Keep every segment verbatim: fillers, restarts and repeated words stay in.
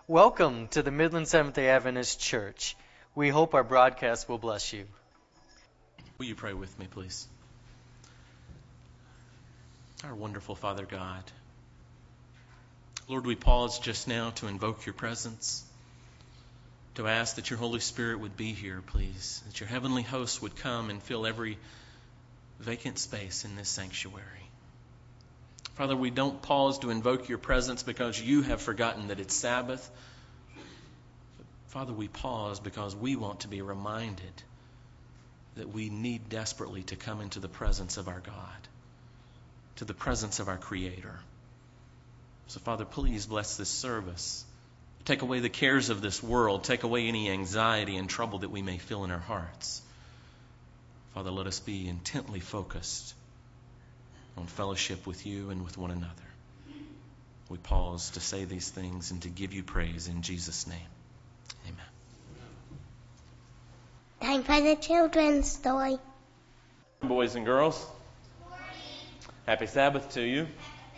Welcome to the Midland Seventh-day Adventist Church. We hope our broadcast will bless you. Will you pray with me, please? Our wonderful Father God, Lord, we pause just now to invoke your presence, to ask that your Holy Spirit would be here, please, that your heavenly host would come and fill every vacant space in this sanctuary. Father, we don't pause to invoke your presence because you have forgotten that it's Sabbath. Father, we pause because we want to be reminded that we need desperately to come into the presence of our God, to the presence of our Creator. So, Father, please bless this service. Take away the cares of this world. Take away any anxiety and trouble that we may feel in our hearts. Father, let us be intently focused on fellowship with you and with one another. We pause to say these things and to give you praise in Jesus' name. Amen. Time for the children's story. Boys and girls, happy Sabbath to you.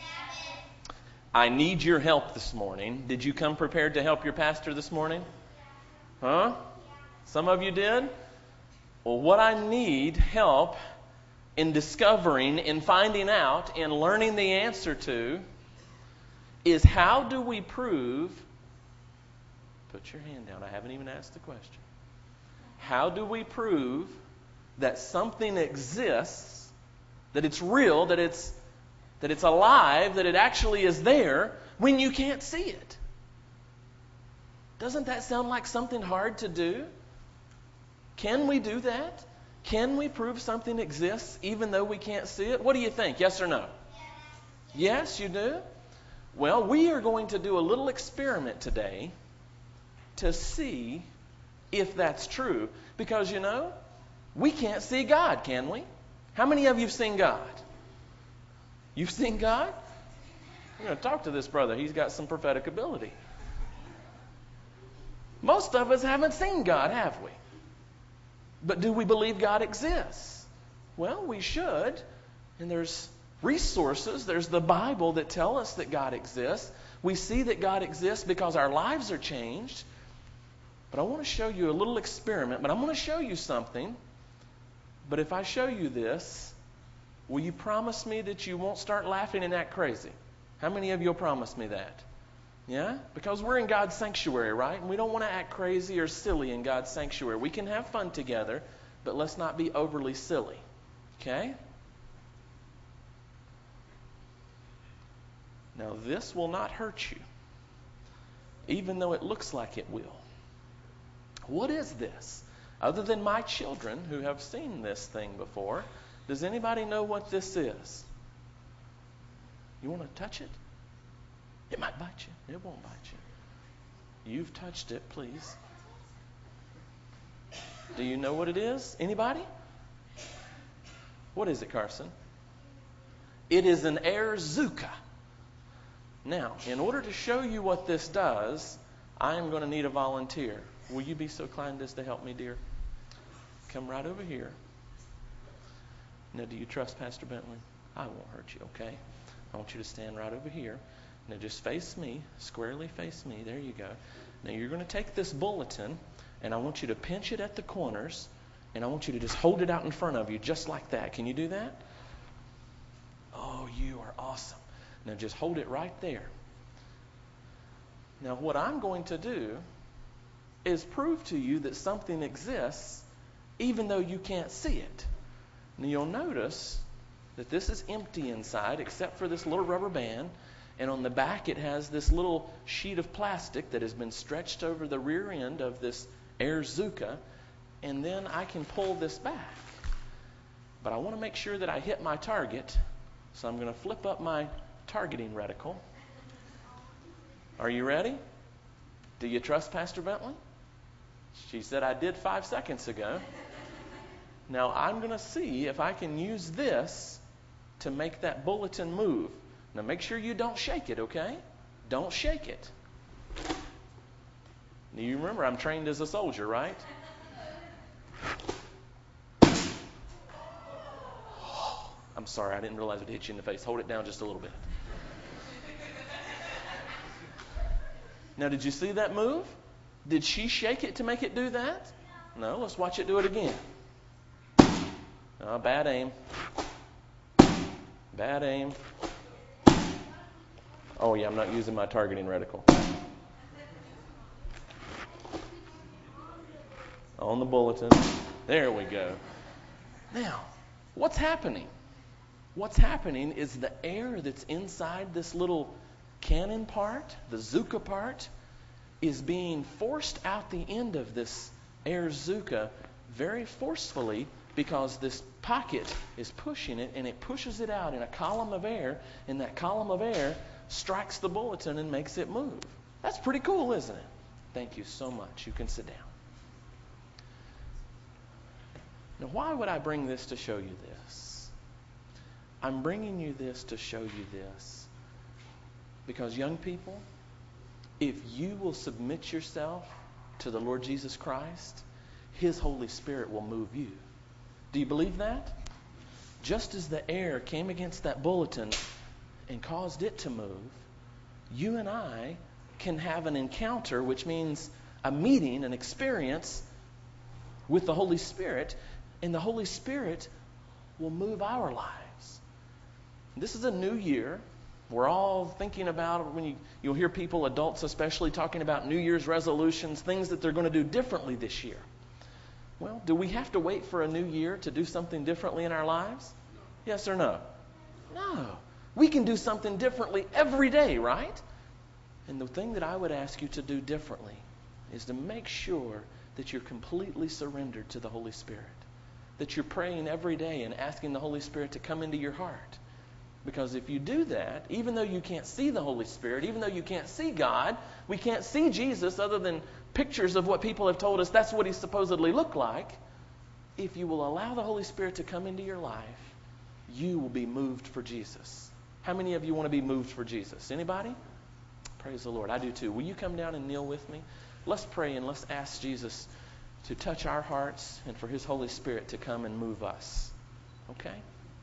I need your help this morning. Did you come prepared to help your pastor this morning? Huh? Some of you did? Well, what I need help in discovering, in finding out, in learning the answer to is how do we prove, put your hand down, I haven't even asked the question. How do we prove that something exists, that it's real, that it's that it's alive, that it actually is there when you can't see it? Doesn't that sound like something hard to do? Can we do that? Can we prove something exists even though we can't see it? What do you think? Yes or no? Yes, you do? Well, we are going to do a little experiment today to see if that's true. Because, you know, we can't see God, can we? How many of you have seen God? You've seen God? I'm going to talk to this brother. He's got some prophetic ability. Most of us haven't seen God, have we? But do we believe God exists? Well, we should. And there's resources. There's the Bible that tell us that God exists. We see that God exists because our lives are changed. But I want to show you a little experiment. But I'm going to show you something. But if I show you this, will you promise me that you won't start laughing and act crazy? How many of you will promise me that? Yeah? Because we're in God's sanctuary, right? And we don't want to act crazy or silly in God's sanctuary. We can have fun together, but let's not be overly silly. Okay? Now, this will not hurt you, even though it looks like it will. What is this? Other than my children who have seen this thing before, does anybody know what this is? You want to touch it? It might bite you. It won't bite you. You've touched it, please. Do you know what it is? Anybody? What is it, Carson? It is an Air-Zuka. Now, in order to show you what this does, I am going to need a volunteer. Will you be so kind as to help me, dear? Come right over here. Now, do you trust Pastor Bentley? I won't hurt you, okay? I want you to stand right over here. Now, just face me, squarely face me. There you go. Now, you're going to take this bulletin, and I want you to pinch it at the corners, and I want you to just hold it out in front of you just like that. Can you do that? Oh, you are awesome. Now, just hold it right there. Now, what I'm going to do is prove to you that something exists even though you can't see it. Now, you'll notice that this is empty inside except for this little rubber band. And on the back, it has this little sheet of plastic that has been stretched over the rear end of this Air-Zuka. And then I can pull this back. But I want to make sure that I hit my target. So I'm going to flip up my targeting reticle. Are you ready? Do you trust Pastor Bentley? She said I did five seconds ago. Now I'm going to see if I can use this to make that bulletin move. Now make sure you don't shake it, okay? Don't shake it. Now you remember I'm trained as a soldier, right? I'm sorry, I didn't realize it hit you in the face. Hold it down just a little bit. Now, did you see that move? Did she shake it to make it do that? No, let's watch it do it again. Oh, bad aim. Bad aim. Oh, yeah, I'm not using my targeting reticle. On the bulletin. There we go. Now, what's happening? What's happening is the air that's inside this little cannon part, the Zuka part, is being forced out the end of this air Zuka very forcefully, because this pocket is pushing it, and it pushes it out in a column of air, and that column of air strikes the bulletin and makes it move. That's pretty cool, isn't it? Thank you so much. You can sit down. Now, why would I bring this to show you this? I'm bringing you this to show you this because, young people, if you will submit yourself to the Lord Jesus Christ, His Holy Spirit will move you. Do you believe that? Just as the air came against that bulletin and caused it to move, you and I can have an encounter, which means a meeting, an experience with the Holy Spirit, and the Holy Spirit will move our lives. This is a new year. We're all thinking about, when you, you'll hear people, adults especially, talking about New Year's resolutions, things that they're going to do differently this year. Well, do we have to wait for a new year to do something differently in our lives? Yes or no? No. We can do something differently every day, right? And the thing that I would ask you to do differently is to make sure that you're completely surrendered to the Holy Spirit. That you're praying every day and asking the Holy Spirit to come into your heart. Because if you do that, even though you can't see the Holy Spirit, even though you can't see God, we can't see Jesus other than pictures of what people have told us that's what He supposedly looked like. If you will allow the Holy Spirit to come into your life, you will be moved for Jesus. How many of you want to be moved for Jesus? Anybody? Praise the Lord. I do too. Will you come down and kneel with me? Let's pray and let's ask Jesus to touch our hearts and for His Holy Spirit to come and move us. Okay?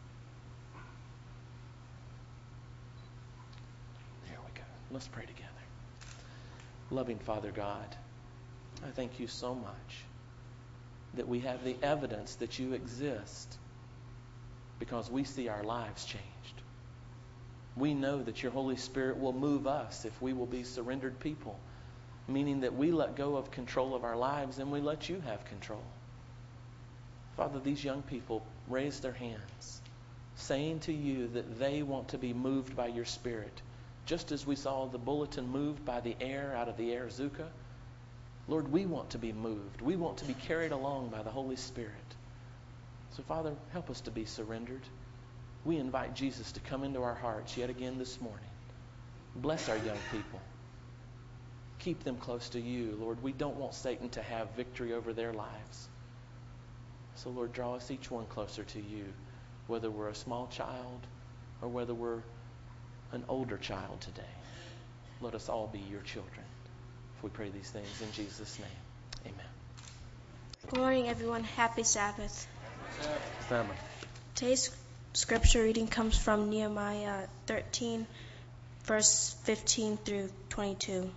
There we go. Let's pray together. Loving Father God, I thank you so much that we have the evidence that you exist because we see our lives changed. We know that your Holy Spirit will move us if we will be surrendered people, meaning that we let go of control of our lives and we let you have control. Father, these young people raised their hands, saying to you that they want to be moved by your Spirit, just as we saw the bulletin moved by the air out of the air Zuka. Lord, we want to be moved. We want to be carried along by the Holy Spirit. So, Father, help us to be surrendered. We invite Jesus to come into our hearts yet again this morning. Bless our young people. Keep them close to you, Lord. We don't want Satan to have victory over their lives. So, Lord, draw us each one closer to you, whether we're a small child or whether we're an older child today. Let us all be your children. If we pray these things in Jesus' name, amen. Good morning, everyone. Happy Sabbath. Sabbath. Today's scripture reading comes from Nehemiah thirteen, verse fifteen through twenty-two.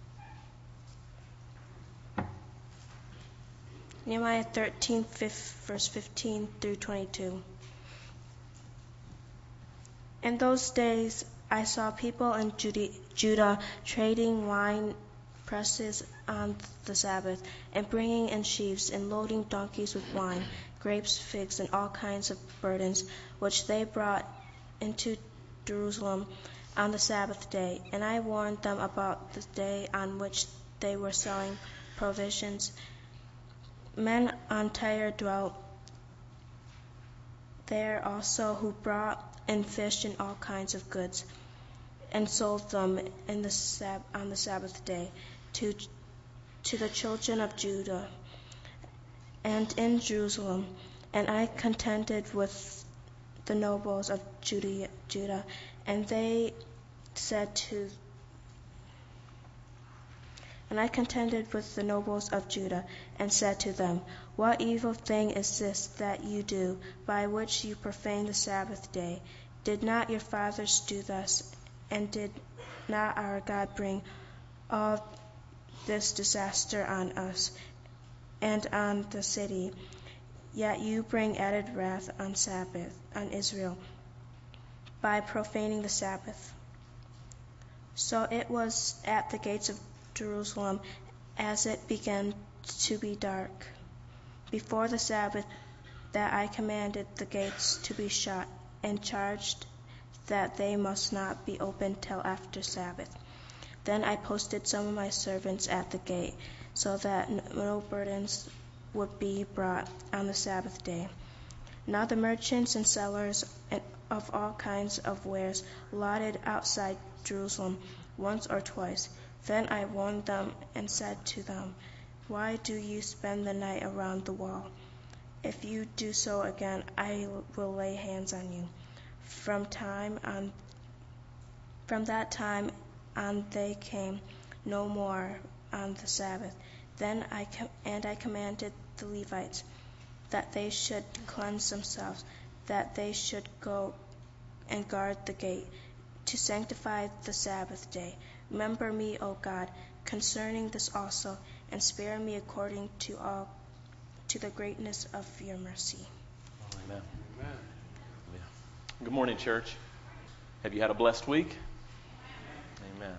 Nehemiah thirteen, verse fifteen through twenty-two. In those days I saw people in Judah trading wine presses on the Sabbath, and bringing in sheaves, and loading donkeys with wine, grapes, figs, and all kinds of burdens, which they brought into Jerusalem on the Sabbath day. And I warned them about the day on which they were selling provisions. Men on Tyre dwelt there also, who brought in fish and all kinds of goods, and sold them in the sab- on the Sabbath day to to the children of Judah and in Jerusalem. And I contended with the nobles of Judah, Judah, and they said to and I contended with the nobles of Judah, and said to them, What evil thing is this that you do, by which you profane the Sabbath day? Did not your fathers do thus, and did not our God bring all this disaster on us and on the city. Yet you bring added wrath on Sabbath, on Israel, by profaning the Sabbath. So it was at the gates of Jerusalem, as it began to be dark, before the Sabbath, that I commanded the gates to be shut, and charged that they must not be opened till after Sabbath. Then I posted some of my servants at the gate, so that no burdens would be brought on the Sabbath day. Now the merchants and sellers of all kinds of wares lotted outside Jerusalem once or twice. Then I warned them and said to them, Why do you spend the night around the wall? If you do so again, I will lay hands on you. From time on, from that time on, they came no more on the Sabbath. Then I com- and I commanded the Levites that they should cleanse themselves, that they should go and guard the gate, to sanctify the Sabbath day. Remember me, O God, concerning this also, and spare me according to all to the greatness of your mercy. Amen. Amen. Yeah. Good morning, church. Have you had a blessed week? Amen.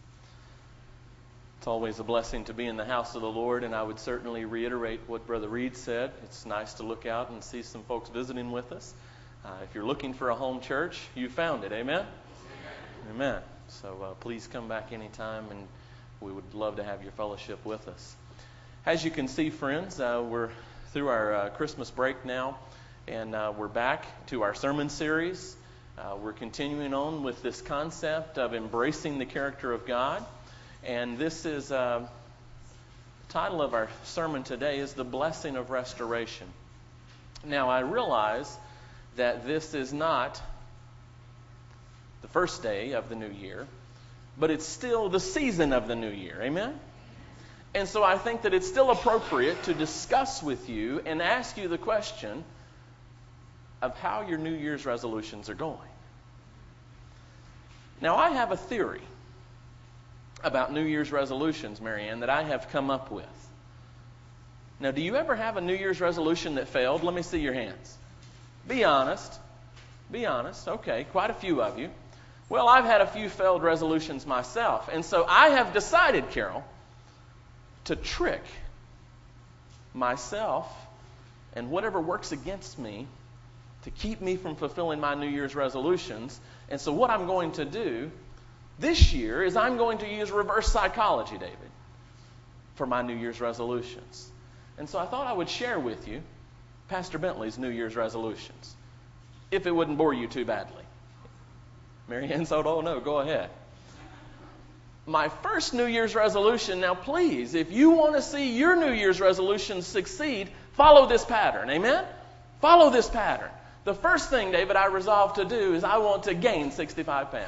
It's always a blessing to be in the house of the Lord, and I would certainly reiterate what Brother Reed said. It's nice to look out and see some folks visiting with us. Uh, if you're looking for a home church, you found it. Amen? Amen. Amen. So uh, please come back anytime, and we would love to have your fellowship with us. As you can see, friends, uh, we're through our uh, Christmas break now, and uh, we're back to our sermon series. Uh, we're continuing on with this concept of embracing the character of God. And this is, uh, the title of our sermon today is The Blessing of Restoration. Now, I realize that this is not the first day of the new year, but it's still the season of the new year. Amen? And so I think that it's still appropriate to discuss with you and ask you the question of how your New Year's resolutions are going. Now, I have a theory about New Year's resolutions, Marianne, that I have come up with. Now, do you ever have a New Year's resolution that failed? Let me see your hands. Be honest. Be honest. Okay, quite a few of you. Well, I've had a few failed resolutions myself. And so I have decided, Carol, to trick myself and whatever works against me to keep me from fulfilling my New Year's resolutions. And so what I'm going to do this year is I'm going to use reverse psychology, David, for my New Year's resolutions. And so I thought I would share with you Pastor Bentley's New Year's resolutions, if it wouldn't bore you too badly. Marianne said, oh no, go ahead. My first New Year's resolution, now please, if you want to see your New Year's resolutions succeed, follow this pattern, amen? Follow this pattern. The first thing, David, I resolved to do is I want to gain sixty-five pounds.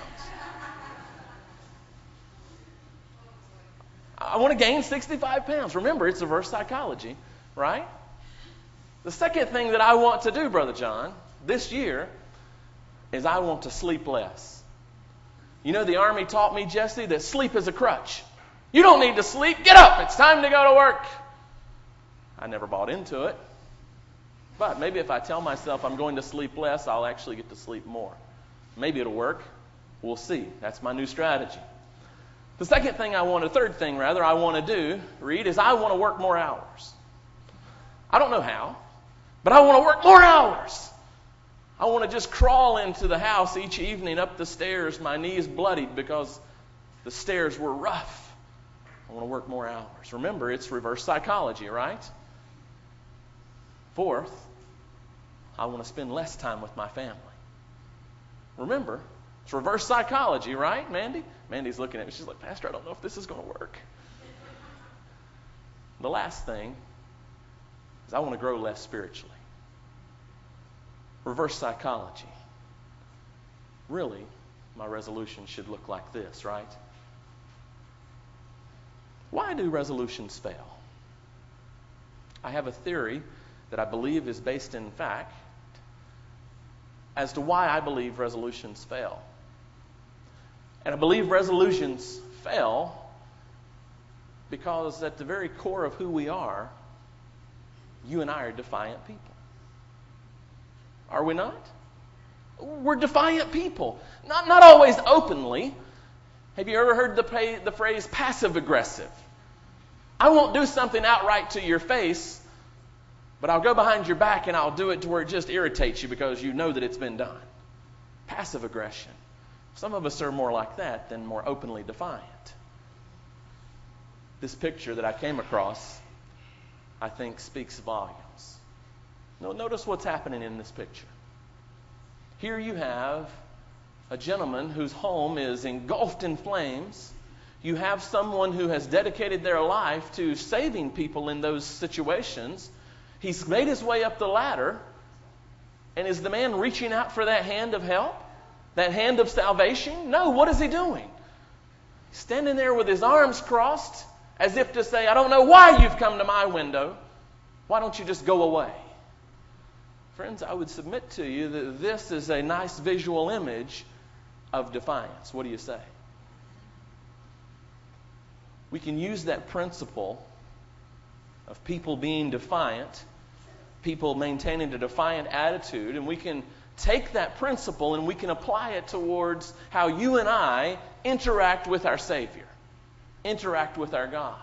I want to gain sixty-five pounds. Remember, it's reverse psychology, right? The second thing that I want to do, Brother John, this year, is I want to sleep less. You know, the Army taught me, Jesse, that sleep is a crutch. You don't need to sleep. Get up. It's time to go to work. I never bought into it. But maybe if I tell myself I'm going to sleep less, I'll actually get to sleep more. Maybe it'll work. We'll see. That's my new strategy. The second thing I want, the third thing rather, I want to do, Reed, is I want to work more hours. I don't know how, but I want to work more hours. I want to just crawl into the house each evening up the stairs, my knees bloodied because the stairs were rough. I want to work more hours. Remember, it's reverse psychology, right? Fourth, I want to spend less time with my family. Remember, it's reverse psychology, right, Mandy? Mandy's looking at me. She's like, Pastor, I don't know if this is going to work. The last thing is I want to grow less spiritually. Reverse psychology. Really, my resolution should look like this, right? Why do resolutions fail? I have a theory that I believe is based in fact as to why I believe resolutions fail. And I believe resolutions fail Because at the very core of who we are, you and I are defiant people. Are we not? We're defiant people. Not, not always openly. Have you ever heard the, the phrase passive-aggressive? I won't do something outright to your face, but I'll go behind your back and I'll do it to where it just irritates you because you know that it's been done. Passive aggression. Some of us are more like that than more openly defiant. This picture that I came across, I think, speaks volumes. Now, notice what's happening in this picture. Here you have a gentleman whose home is engulfed in flames. You have someone who has dedicated their life to saving people in those situations. He's made his way up the ladder. And is the man reaching out for that hand of help? That hand of salvation? No, what is he doing? He's standing there with his arms crossed, as if to say, I don't know why you've come to my window. Why don't you just go away? Friends, I would submit to you that this is a nice visual image of defiance. What do you say? We can use that principle of people being defiant, people maintaining a defiant attitude, and we can take that principle and we can apply it towards how you and I interact with our Savior, interact with our God.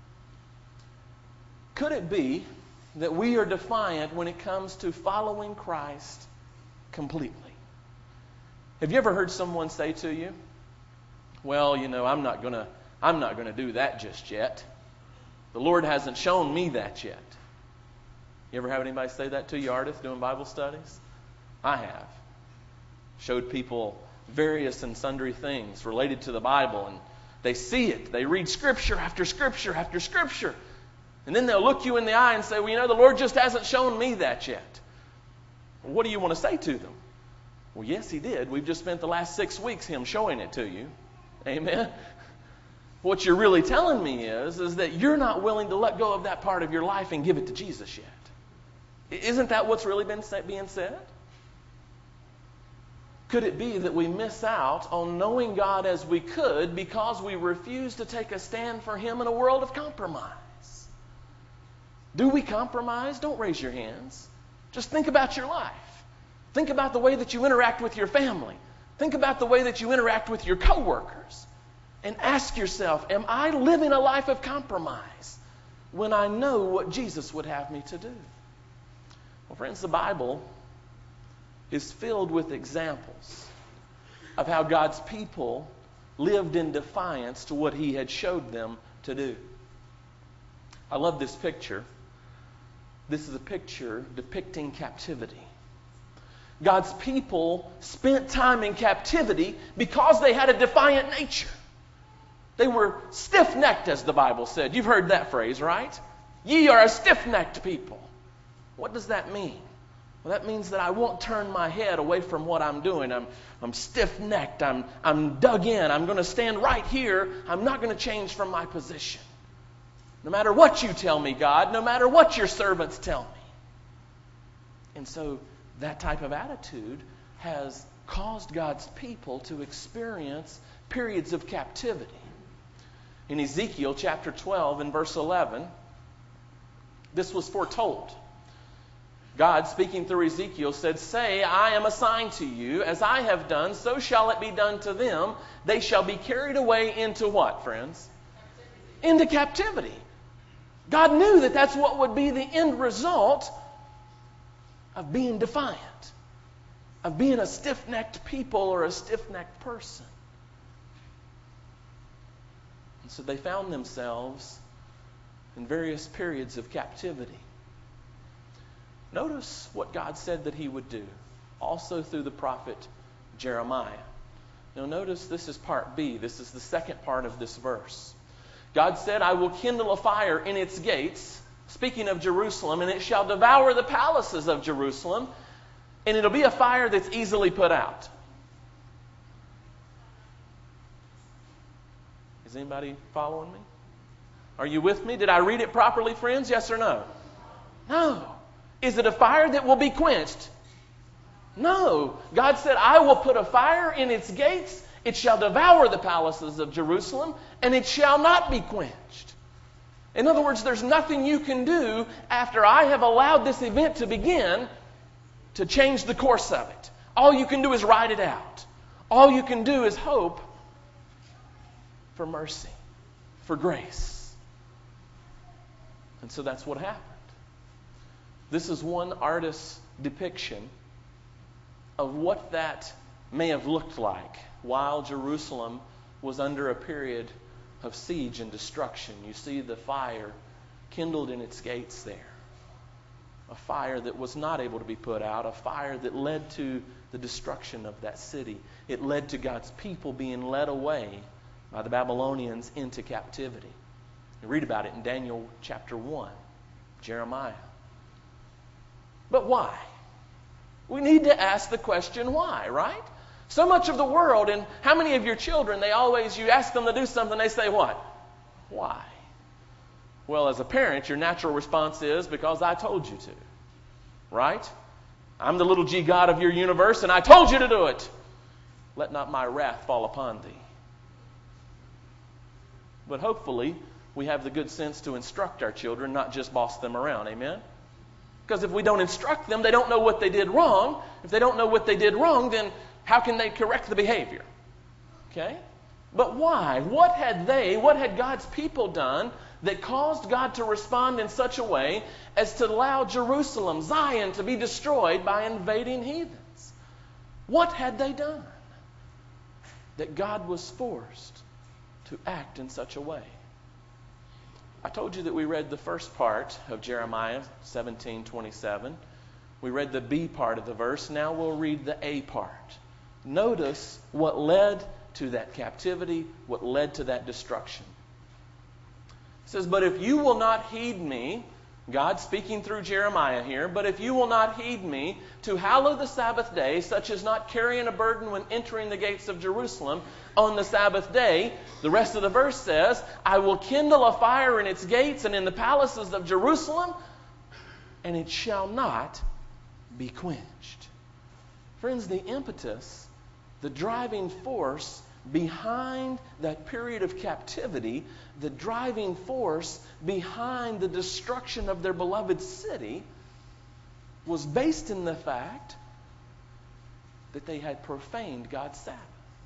Could it be that we are defiant when it comes to following Christ completely? Have you ever heard someone say to you, well, you know, I'm not going to I'm not going to do that just yet. The Lord hasn't shown me that yet. You ever have anybody say that to you, artists, doing Bible studies? I have. Showed people various and sundry things related to the Bible, and they see it. They read Scripture after Scripture after Scripture. And then they'll look you in the eye and say, well, you know, the Lord just hasn't shown me that yet. Well, what do you want to say to them? Well, yes, He did. We've just spent the last six weeks Him showing it to you. Amen? What you're really telling me is, is that you're not willing to let go of that part of your life and give it to Jesus yet. Isn't that what's really been being said? Could it be that we miss out on knowing God as we could because we refuse to take a stand for Him in a world of compromise? Do we compromise? Don't raise your hands. Just think about your life. Think about the way that you interact with your family. Think about the way that you interact with your coworkers. And ask yourself, am I living a life of compromise when I know what Jesus would have me to do? Well, friends, the Bible is filled with examples of how God's people lived in defiance to what He had showed them to do. I love this picture. This is a picture depicting captivity. God's people spent time in captivity because they had a defiant nature. They were stiff-necked, as the Bible said. You've heard that phrase, right? Ye are a stiff-necked people. What does that mean? Well, that means that I won't turn my head away from what I'm doing. I'm, I'm stiff-necked. I'm, I'm dug in. I'm going to stand right here. I'm not going to change from my position. No matter what you tell me, God, no matter what your servants tell me. And so that type of attitude has caused God's people to experience periods of captivity. In Ezekiel chapter twelve and verse eleven, this was foretold. God, speaking through Ezekiel, said, say, I am assigned to you, as I have done, so shall it be done to them. They shall be carried away into what, friends? Captivity. Into captivity. God knew that that's what would be the end result of being defiant, of being a stiff-necked people or a stiff-necked person. And so they found themselves in various periods of captivity. Notice what God said that He would do, also through the prophet Jeremiah. Now notice this is part B. This is the second part of this verse. God said, I will kindle a fire in its gates, speaking of Jerusalem, and it shall devour the palaces of Jerusalem, and it'll be a fire that's easily put out. Is anybody following me? Are you with me? Did I read it properly, friends? Yes or no? No. Is it a fire that will be quenched? No. God said, I will put a fire in its gates. It shall devour the palaces of Jerusalem, and it shall not be quenched. In other words, there's nothing you can do after I have allowed this event to begin to change the course of it. All you can do is ride it out. All you can do is hope for mercy, for grace. And so that's what happened. This is one artist's depiction of what that may have looked like while Jerusalem was under a period of siege and destruction. You see the fire kindled in its gates there. A fire that was not able to be put out. A fire that led to the destruction of that city. It led to God's people being led away by the Babylonians into captivity. You read about it in Daniel chapter one, Jeremiah. But why? We need to ask the question why, right? So much of the world, and how many of your children, they always, you ask them to do something, they say what? Why? Well, as a parent, your natural response is, because I told you to. Right? I'm the little g God of your universe, and I told you to do it. Let not my wrath fall upon thee. But hopefully, we have the good sense to instruct our children, not just boss them around. Amen? Because if we don't instruct them, they don't know what they did wrong. If they don't know what they did wrong, then how can they correct the behavior? Okay? But why? What had they, what had God's people done that caused God to respond in such a way as to allow Jerusalem, Zion, to be destroyed by invading heathens? What had they done that God was forced to act in such a way? I told you that we read the first part of Jeremiah seventeen twenty-seven. We read the B part of the verse. Now we'll read the A part. Notice what led to that captivity, what led to that destruction. It says, but if you will not heed me, God speaking through Jeremiah here, but if you will not heed me to hallow the Sabbath day, such as not carrying a burden when entering the gates of Jerusalem on the Sabbath day, the rest of the verse says, I will kindle a fire in its gates and in the palaces of Jerusalem, and it shall not be quenched. Friends, the impetus, the driving force behind that period of captivity, the driving force behind the destruction of their beloved city, was based in the fact that they had profaned God's Sabbath.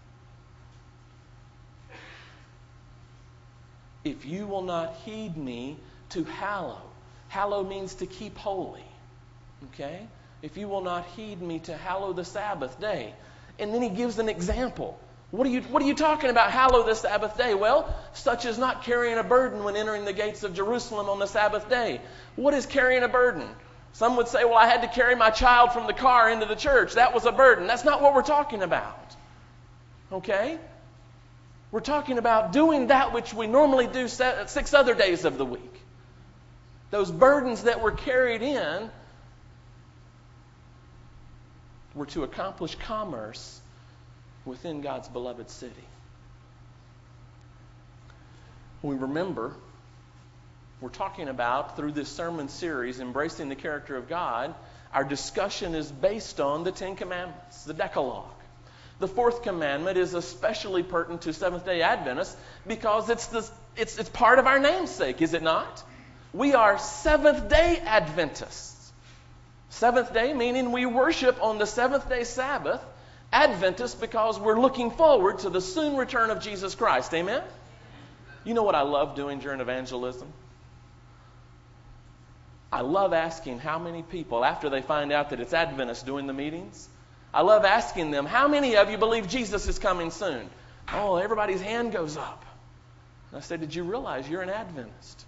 If you will not heed me to hallow. Hallow means to keep holy. Okay? If you will not heed me to hallow the Sabbath day. And then he gives an example. What are you, what are you talking about, hallow the Sabbath day? Well, such as not carrying a burden when entering the gates of Jerusalem on the Sabbath day. What is carrying a burden? Some would say, well, I had to carry my child from the car into the church. That was a burden. That's not what we're talking about. Okay? We're talking about doing that which we normally do six other days of the week. Those burdens that were carried in were to accomplish commerce within God's beloved city. We remember, we're talking about, through this sermon series, Embracing the Character of God, our discussion is based on the Ten Commandments, the Decalogue. The fourth commandment is especially pertinent to Seventh-day Adventists because it's, the, it's, it's part of our namesake, is it not? We are Seventh-day Adventists. Seventh day meaning we worship on the seventh-day Sabbath. Adventists because we're looking forward to the soon return of Jesus Christ. Amen? You know what I love doing during evangelism? I love asking how many people, after they find out that it's Adventists doing the meetings, I love asking them, how many of you believe Jesus is coming soon? Oh, everybody's hand goes up. And I say, did you realize you're an Adventist?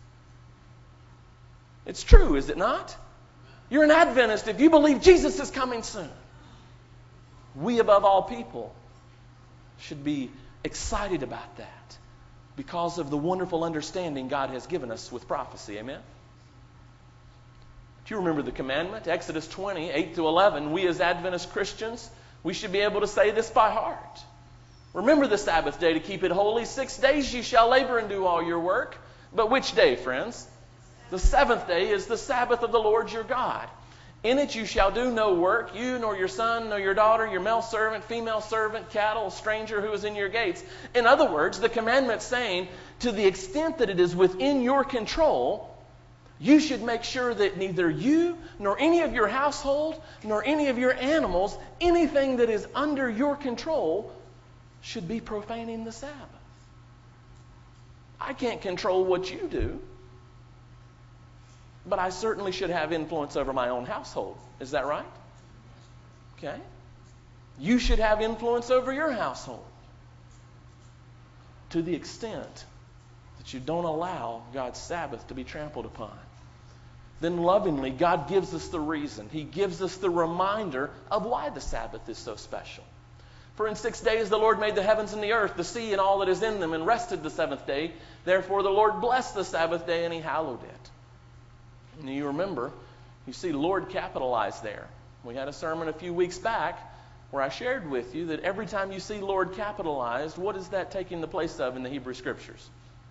It's true, is it not? You're an Adventist if you believe Jesus is coming soon. We, above all people, should be excited about that because of the wonderful understanding God has given us with prophecy. Amen? Do you remember the commandment? Exodus twenty, eight to eleven. We as Adventist Christians, we should be able to say this by heart. Remember the Sabbath day to keep it holy. Six days you shall labor and do all your work. But which day, friends? The seventh day is the Sabbath of the Lord your God. In it you shall do no work, you nor your son, nor your daughter, your male servant, female servant, cattle, stranger who is in your gates. In other words, the commandment saying to the extent that it is within your control, you should make sure that neither you, nor any of your household, nor any of your animals, anything that is under your control, should be profaning the Sabbath. I can't control what you do, but I certainly should have influence over my own household. Is that right? Okay. You should have influence over your household to the extent that you don't allow God's Sabbath to be trampled upon. Then lovingly, God gives us the reason. He gives us the reminder of why the Sabbath is so special. For in six days the Lord made the heavens and the earth, the sea and all that is in them, and rested the seventh day. Therefore the Lord blessed the Sabbath day, and He hallowed it. And you remember, you see Lord capitalized there. We had a sermon a few weeks back where I shared with you that every time you see Lord capitalized, what is that taking the place of in the Hebrew Scriptures?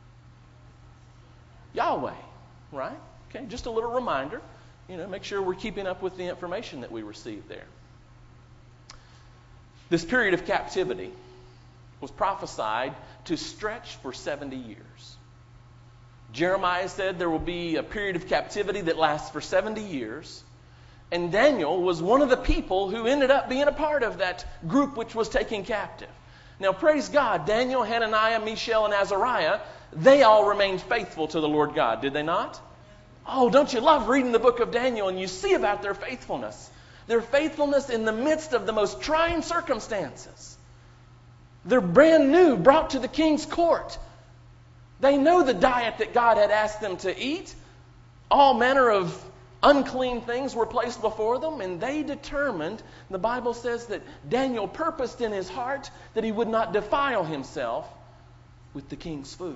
Yahweh, right? Okay, just a little reminder. You know, make sure we're keeping up with the information that we receive there. This period of captivity was prophesied to stretch for seventy years. Jeremiah said there will be a period of captivity that lasts for seventy years. And Daniel was one of the people who ended up being a part of that group which was taken captive. Now, praise God, Daniel, Hananiah, Mishael, and Azariah, they all remained faithful to the Lord God, did they not? Oh, don't you love reading the book of Daniel and you see about their faithfulness? Their faithfulness in the midst of the most trying circumstances. They're brand new, brought to the king's court. They know the diet that God had asked them to eat. All manner of unclean things were placed before them, and they determined, the Bible says that Daniel purposed in his heart that he would not defile himself with the king's food.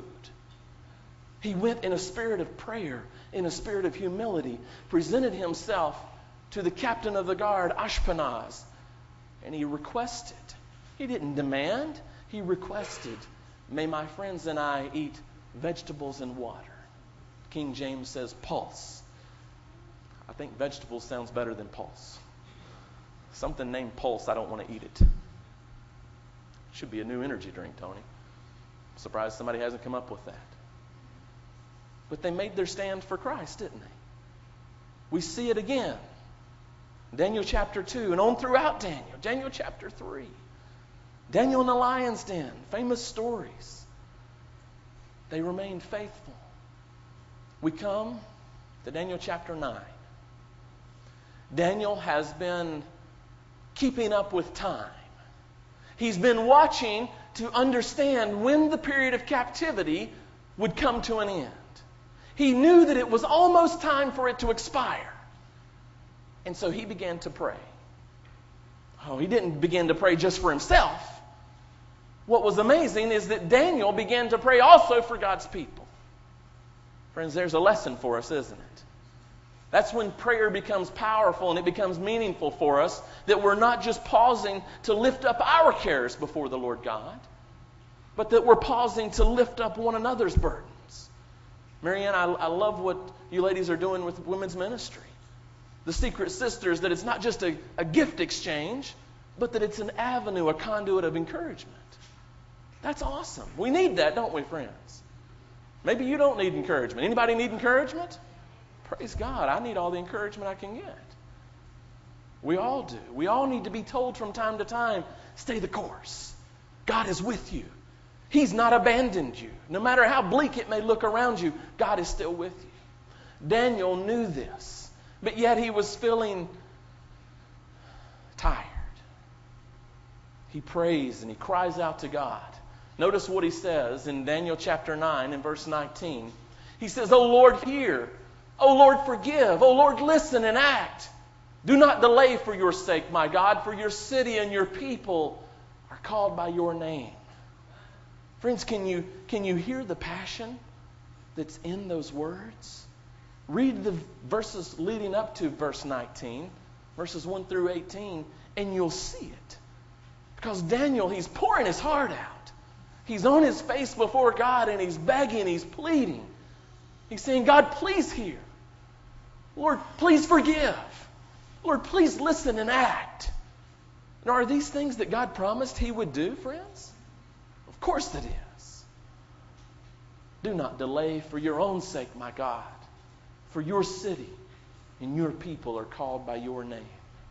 He went in a spirit of prayer, in a spirit of humility, presented himself to the captain of the guard, Ashpenaz, and he requested. He didn't demand, he requested, may my friends and I eat vegetables and water. King James says pulse. I think vegetables sounds better than pulse. Something named pulse, I don't want to eat it. Should be a new energy drink, Tony. I'm surprised somebody hasn't come up with that. But they made their stand for Christ, didn't they? We see it again. Daniel chapter two, and on throughout Daniel. Daniel chapter three. Daniel in the lion's den. Famous stories. They remained faithful. We come to Daniel chapter nine. Daniel has been keeping up with time. He's been watching to understand when the period of captivity would come to an end. He knew that it was almost time for it to expire. And so he began to pray. Oh, he didn't begin to pray just for himself. What was amazing is that Daniel began to pray also for God's people. Friends, there's a lesson for us, isn't it? That's when prayer becomes powerful and it becomes meaningful for us, that we're not just pausing to lift up our cares before the Lord God, but that we're pausing to lift up one another's burdens. Marianne, I, I love what you ladies are doing with women's ministry. The Secret Sisters, that it's not just a, a gift exchange, but that it's an avenue, a conduit of encouragement. That's awesome. We need that, don't we, friends? Maybe you don't need encouragement. Anybody need encouragement? Praise God, I need all the encouragement I can get. We all do. We all need to be told from time to time, stay the course. God is with you. He's not abandoned you. No matter how bleak it may look around you, God is still with you. Daniel knew this, but yet he was feeling tired. He prays and he cries out to God. Notice what he says in Daniel chapter nine and verse nineteen. He says, "O Lord, hear. O Lord, forgive. O Lord, listen and act. Do not delay for your sake, my God, for your city and your people are called by your name." Friends, can you, can you hear the passion that's in those words? Read the verses leading up to verse nineteen, verses one through eighteen, and you'll see it. Because Daniel, he's pouring his heart out. He's on his face before God and he's begging, he's pleading. He's saying, God, please hear. Lord, please forgive. Lord, please listen and act. And are these things that God promised he would do, friends? Of course it is. Do not delay for your own sake, my God, for your city and your people are called by your name.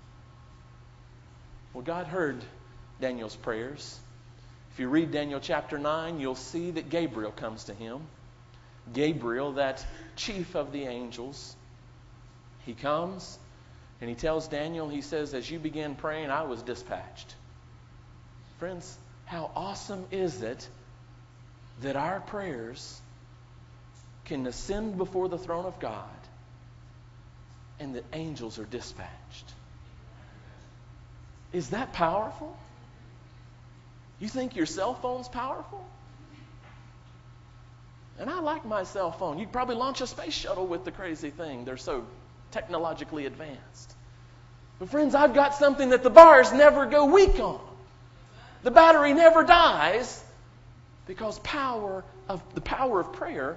Well, God heard Daniel's prayers. If you read Daniel chapter nine, you'll see that Gabriel comes to him. Gabriel, that chief of the angels, he comes and he tells Daniel, he says, as you began praying, I was dispatched. Friends, how awesome is it that our prayers can ascend before the throne of God and that angels are dispatched? Is that powerful? You think your cell phone's powerful? And I like my cell phone. You'd probably launch a space shuttle with the crazy thing. They're so technologically advanced. But friends, I've got something that the bars never go weak on. The battery never dies because power of the power of prayer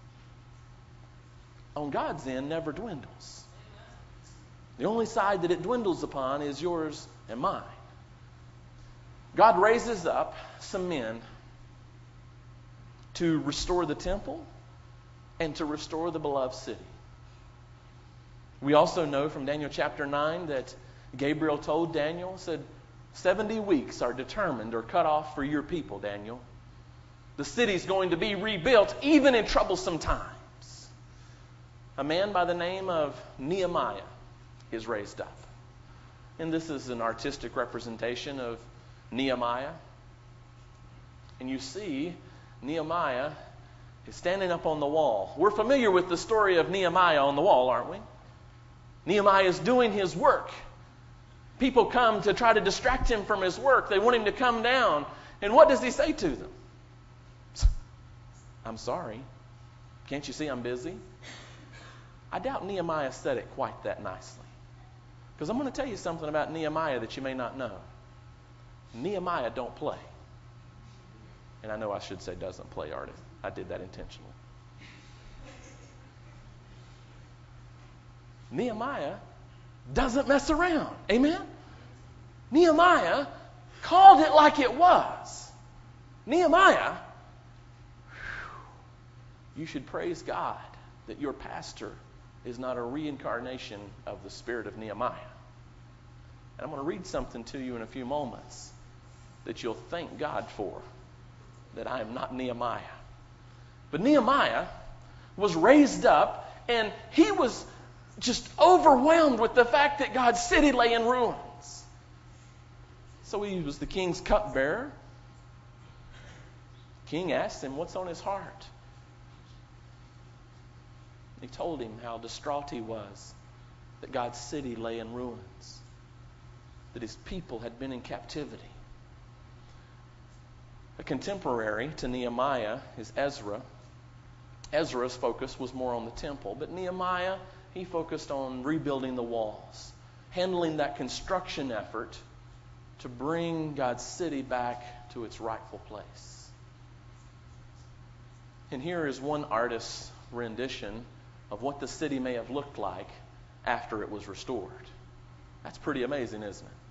on God's end never dwindles. The only side that it dwindles upon is yours and mine. God raises up some men to restore the temple and to restore the beloved city. We also know from Daniel chapter nine that Gabriel told Daniel, said, seventy weeks are determined or cut off for your people, Daniel. The city's going to be rebuilt even in troublesome times. A man by the name of Nehemiah is raised up. And this is an artistic representation of Nehemiah. And you see Nehemiah is standing up on the wall. We're familiar with the story of Nehemiah on the wall, aren't we? Nehemiah is doing his work. People come to try to distract him from his work. They want him to come down. And what does he say to them? I'm sorry. Can't you see I'm busy? I doubt Nehemiah said it quite that nicely. Because I'm going to tell you something about Nehemiah that you may not know. Nehemiah don't play. And I know I should say doesn't play, Art. I did that intentionally. Nehemiah doesn't mess around. Amen? Nehemiah called it like it was. Nehemiah, whew, you should praise God that your pastor is not a reincarnation of the spirit of Nehemiah. And I'm going to read something to you in a few moments that you'll thank God for, that I am not Nehemiah. But Nehemiah was raised up, and he was just overwhelmed with the fact that God's city lay in ruins. So he was the king's cupbearer. The king asked him, what's on his heart? He told him how distraught he was that God's city lay in ruins, that his people had been in captivity. A contemporary to Nehemiah is Ezra. Ezra's focus was more on the temple, but Nehemiah, he focused on rebuilding the walls, handling that construction effort to bring God's city back to its rightful place. And here is one artist's rendition of what the city may have looked like after it was restored. That's pretty amazing, isn't it?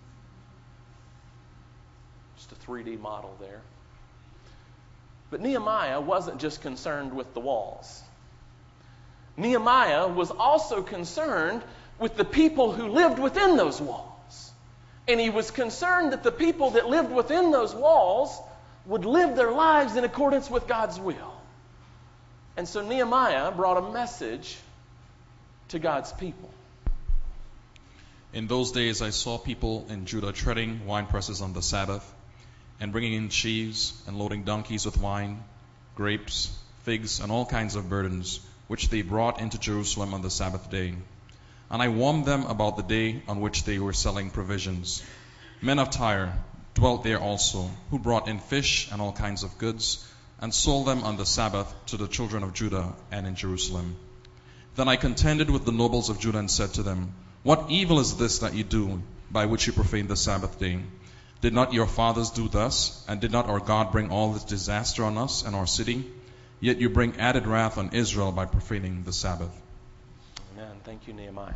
Just a three D model there. But Nehemiah wasn't just concerned with the walls. Nehemiah was also concerned with the people who lived within those walls. And he was concerned that the people that lived within those walls would live their lives in accordance with God's will. And so Nehemiah brought a message to God's people. In those days I saw people in Judah treading wine presses on the Sabbath, and bringing in sheaves, and loading donkeys with wine, grapes, figs, and all kinds of burdens, which they brought into Jerusalem on the Sabbath day. And I warned them about the day on which they were selling provisions. Men of Tyre dwelt there also, who brought in fish and all kinds of goods, and sold them on the Sabbath to the children of Judah and in Jerusalem. Then I contended with the nobles of Judah and said to them, what evil is this that you do, by which you profane the Sabbath day? Did not your fathers do thus? And did not our God bring all this disaster on us and our city? Yet you bring added wrath on Israel by profaning the Sabbath. Amen. Thank you, Nehemiah.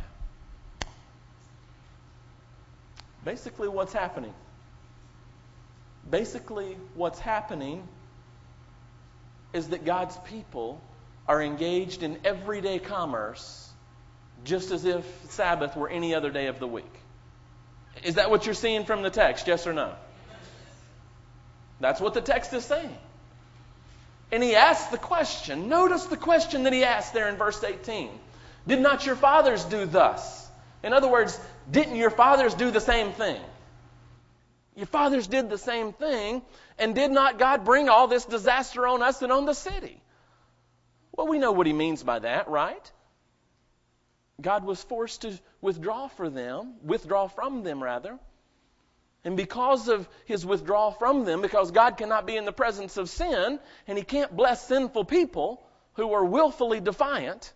Basically, what's happening? Basically, what's happening is that God's people are engaged in everyday commerce just as if Sabbath were any other day of the week. Is that what you're seeing from the text, yes or no? That's what the text is saying. And he asks the question, notice the question that he asked there in verse eighteen. Did not your fathers do thus? In other words, didn't your fathers do the same thing? Your fathers did the same thing, and did not God bring all this disaster on us and on the city? Well, we know what he means by that, right? God was forced to withdraw for them, withdraw from them rather. And because of his withdrawal from them, because God cannot be in the presence of sin, and he can't bless sinful people who are willfully defiant,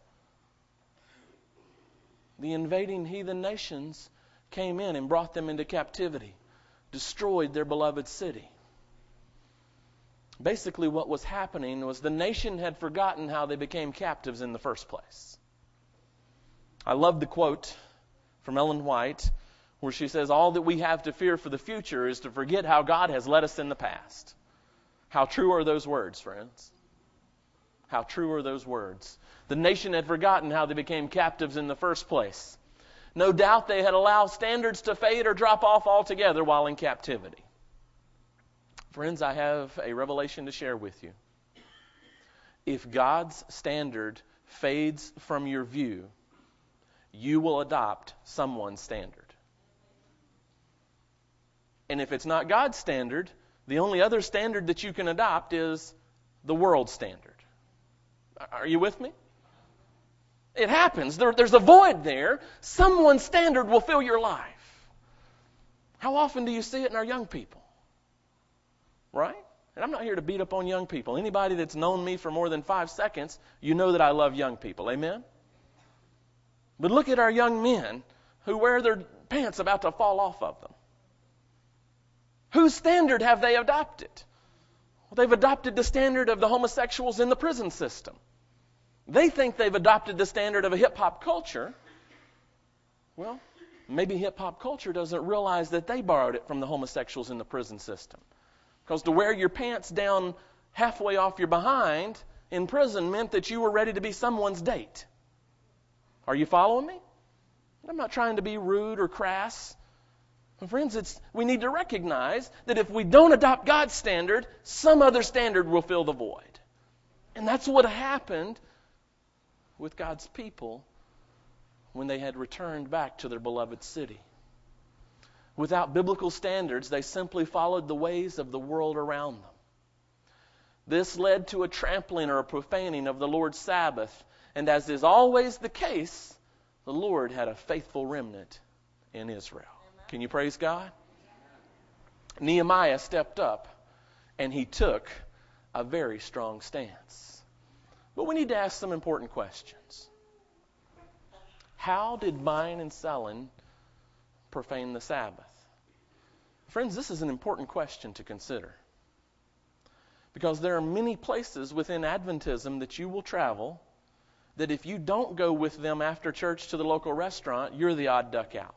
the invading heathen nations came in and brought them into captivity, destroyed their beloved city. Basically what was happening was the nation had forgotten how they became captives in the first place. I love the quote from Ellen White where she says, all that we have to fear for the future is to forget how God has led us in the past. How true are those words, friends? How true are those words? The nation had forgotten how they became captives in the first place. No doubt they had allowed standards to fade or drop off altogether while in captivity. Friends, I have a revelation to share with you. If God's standard fades from your view, you will adopt someone's standard. And if it's not God's standard, the only other standard that you can adopt is the world's standard. Are you with me? It happens. There, there's a void there. Someone's standard will fill your life. How often do you see it in our young people? Right? And I'm not here to beat up on young people. Anybody that's known me for more than five seconds, you know that I love young people. Amen? But look at our young men who wear their pants about to fall off of them. Whose standard have they adopted? Well, they've adopted the standard of the homosexuals in the prison system. They think they've adopted the standard of a hip-hop culture. Well, maybe hip-hop culture doesn't realize that they borrowed it from the homosexuals in the prison system. Because to wear your pants down halfway off your behind in prison meant that you were ready to be someone's date. Are you following me? I'm not trying to be rude or crass. But friends, it's, we need to recognize that if we don't adopt God's standard, some other standard will fill the void. And that's what happened with God's people when they had returned back to their beloved city. Without biblical standards, they simply followed the ways of the world around them. This led to a trampling or a profaning of the Lord's Sabbath. And as is always the case, the Lord had a faithful remnant in Israel. Can you praise God? Nehemiah stepped up and he took a very strong stance. But we need to ask some important questions. How did buying and selling profane the Sabbath? Friends, this is an important question to consider. Because there are many places within Adventism that you will travel that if you don't go with them after church to the local restaurant, you're the odd duck out.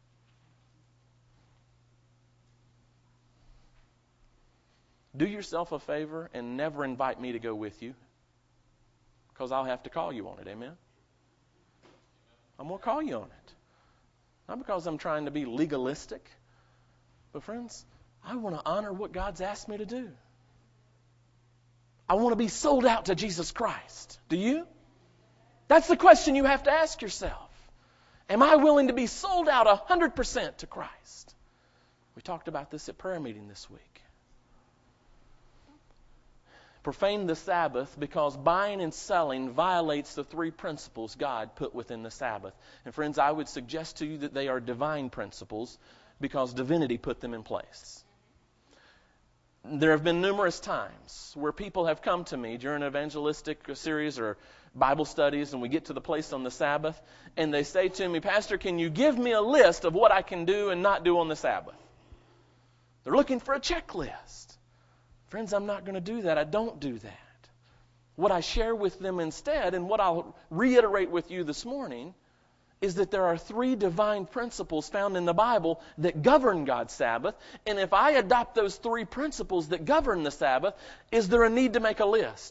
Do yourself a favor and never invite me to go with you, because I'll have to call you on it, amen? I'm going to call you on it. Not because I'm trying to be legalistic, but friends, I want to honor what God's asked me to do. I want to be sold out to Jesus Christ. Do you? That's the question you have to ask yourself. Am I willing to be sold out one hundred percent to Christ? We talked about this at prayer meeting this week. Profane the Sabbath because buying and selling violates the three principles God put within the Sabbath. And friends, I would suggest to you that they are divine principles because divinity put them in place. There have been numerous times where people have come to me during an evangelistic series or Bible studies, and we get to the place on the Sabbath, and they say to me, Pastor, can you give me a list of what I can do and not do on the Sabbath? They're looking for a checklist. Friends, I'm not going to do that. I don't do that. What I share with them instead, and what I'll reiterate with you this morning, is that there are three divine principles found in the Bible that govern God's Sabbath. And if I adopt those three principles that govern the Sabbath, is there a need to make a list?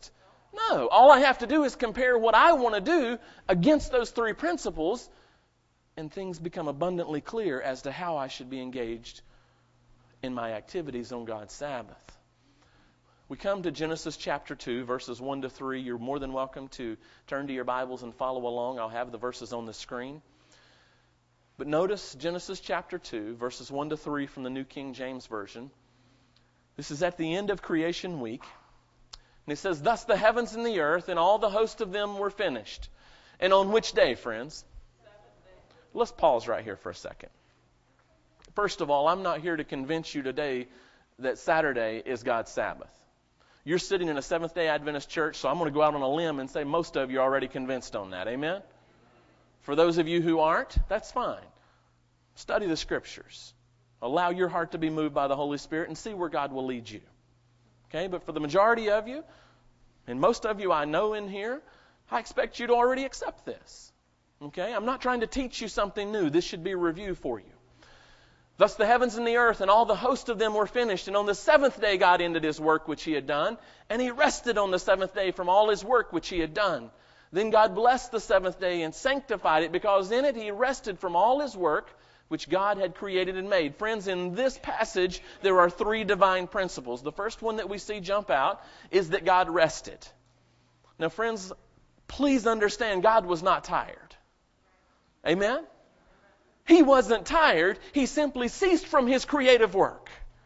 No. All I have to do is compare what I want to do against those three principles, and things become abundantly clear as to how I should be engaged in my activities on God's Sabbath. We come to Genesis chapter two, verses one to three. You're more than welcome to turn to your Bibles and follow along. I'll have the verses on the screen. But notice Genesis chapter two, verses one to three from the New King James Version. This is at the end of creation week. And it says, "Thus the heavens and the earth and all the host of them were finished." And on which day, friends? Let's pause right here for a second. First of all, I'm not here to convince you today that Saturday is God's Sabbath. You're sitting in a Seventh-day Adventist church, so I'm going to go out on a limb and say most of you are already convinced on that. Amen? For those of you who aren't, that's fine. Study the Scriptures. Allow your heart to be moved by the Holy Spirit and see where God will lead you. Okay? But for the majority of you, and most of you I know in here, I expect you to already accept this. Okay? I'm not trying to teach you something new. This should be a review for you. "Thus the heavens and the earth and all the host of them were finished. And on the seventh day God ended his work which he had done. And he rested on the seventh day from all his work which he had done. Then God blessed the seventh day and sanctified it, because in it he rested from all his work which God had created and made." Friends, in this passage there are three divine principles. The first one that we see jump out is that God rested. Now friends, please understand, God was not tired. Amen? He wasn't tired. He simply ceased from his creative work.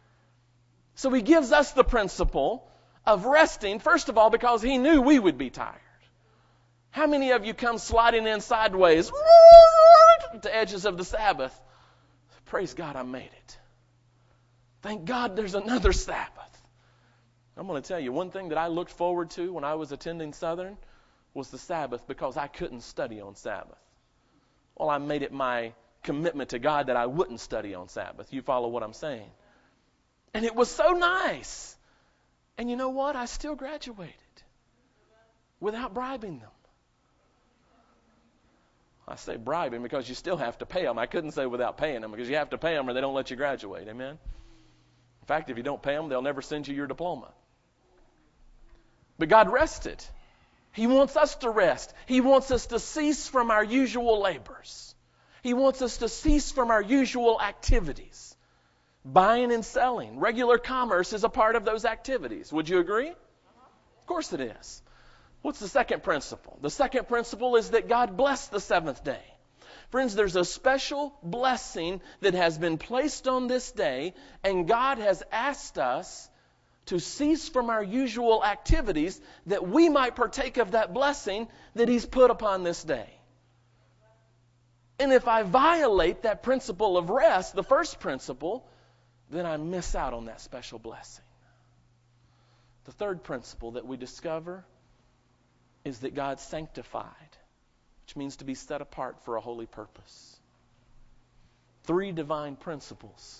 So he gives us the principle of resting, first of all, because he knew we would be tired. How many of you come sliding in sideways at the edges of the Sabbath? Praise God, I made it. Thank God there's another Sabbath. I'm going to tell you, one thing that I looked forward to when I was attending Southern was the Sabbath, because I couldn't study on Sabbath. Well, I made it my commitment to God that I wouldn't study on Sabbath. You follow what I'm saying? And it was so nice. And you know what? I still graduated without bribing them. I say bribing because you still have to pay them. I couldn't say without paying them, because you have to pay them or they don't let you graduate. Amen? In fact, if you don't pay them, they'll never send you your diploma. But God rested. He wants us to rest. He wants us to cease from our usual labors. He wants us to cease from our usual activities. Buying and selling. Regular commerce is a part of those activities. Would you agree? Of course it is. What's the second principle? The second principle is that God blessed the seventh day. Friends, there's a special blessing that has been placed on this day, and God has asked us to cease from our usual activities that we might partake of that blessing that He's put upon this day. And if I violate that principle of rest, the first principle, then I miss out on that special blessing. The third principle that we discover is that God sanctified, which means to be set apart for a holy purpose. Three divine principles.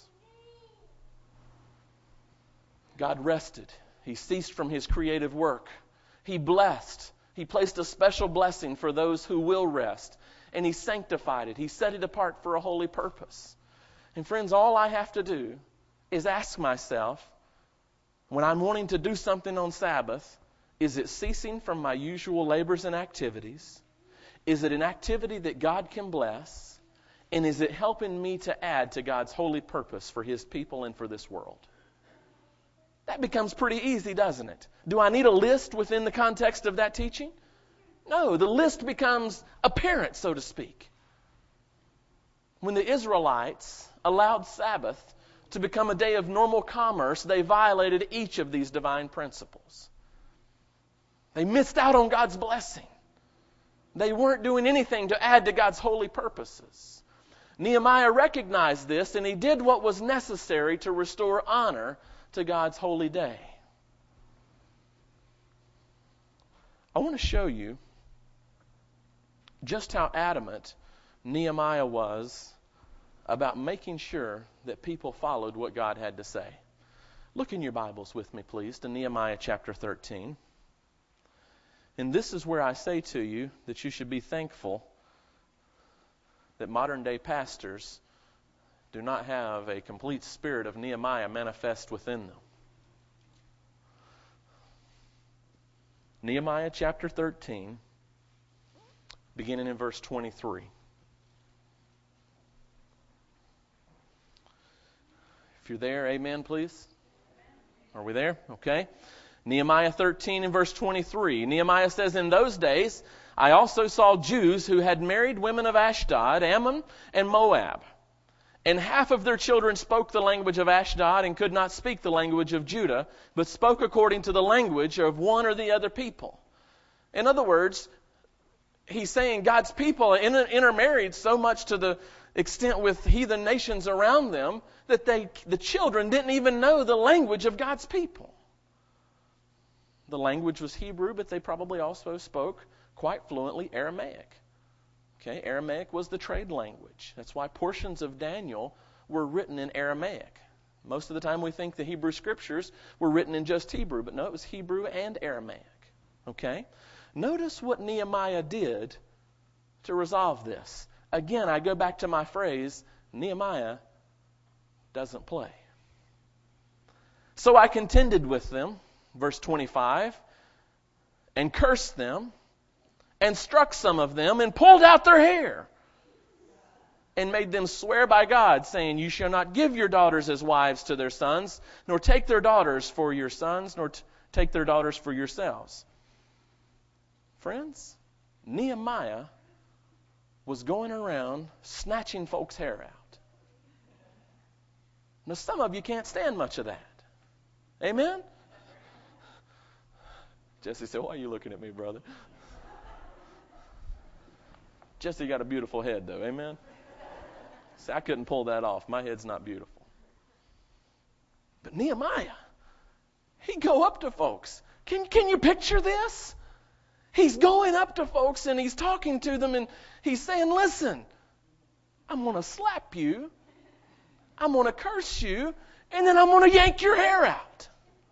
God rested. He ceased from His creative work. He blessed. He placed a special blessing for those who will rest. And He sanctified it. He set it apart for a holy purpose. And friends, all I have to do is ask myself, when I'm wanting to do something on Sabbath, is it ceasing from my usual labors and activities? Is it an activity that God can bless? And is it helping me to add to God's holy purpose for His people and for this world? That becomes pretty easy, doesn't it? Do I need a list within the context of that teaching? No, the list becomes apparent, so to speak. When the Israelites allowed Sabbath to become a day of normal commerce, they violated each of these divine principles. They missed out on God's blessing. They weren't doing anything to add to God's holy purposes. Nehemiah recognized this, and he did what was necessary to restore honor to God's holy day. I want to show you just how adamant Nehemiah was about making sure that people followed what God had to say. Look in your Bibles with me, please, to Nehemiah chapter thirteen. And this is where I say to you that you should be thankful that modern day pastors do not have a complete spirit of Nehemiah manifest within them. Nehemiah chapter thirteen, beginning in verse twenty-three. If you're there, amen, please. Are we there? Okay. Nehemiah thirteen and verse twenty-three. Nehemiah says, "In those days I also saw Jews who had married women of Ashdod, Ammon, and Moab. And half of their children spoke the language of Ashdod and could not speak the language of Judah, but spoke according to the language of one or the other people." In other words, he's saying God's people inter- intermarried so much to the extent with heathen nations around them that they, the children didn't even know the language of God's people. The language was Hebrew, but they probably also spoke quite fluently Aramaic. Okay, Aramaic was the trade language. That's why portions of Daniel were written in Aramaic. Most of the time we think the Hebrew Scriptures were written in just Hebrew, but no, it was Hebrew and Aramaic. Okay? Notice what Nehemiah did to resolve this. Again, I go back to my phrase, Nehemiah doesn't play. "So I contended with them," verse twenty-five, "and cursed them, and struck some of them, and pulled out their hair, and made them swear by God, saying, 'You shall not give your daughters as wives to their sons, nor take their daughters for your sons, nor t- take their daughters for yourselves.'" Friends, Nehemiah was going around snatching folks' hair out. Now, some of you can't stand much of that. Amen? Jesse said, "Why are you looking at me, brother?" Jesse got a beautiful head, though. Amen? See, I couldn't pull that off. My head's not beautiful. But Nehemiah, he'd go up to folks. Can, can you picture this? He's going up to folks and he's talking to them and he's saying, "Listen, I'm going to slap you, I'm going to curse you, and then I'm going to yank your hair out."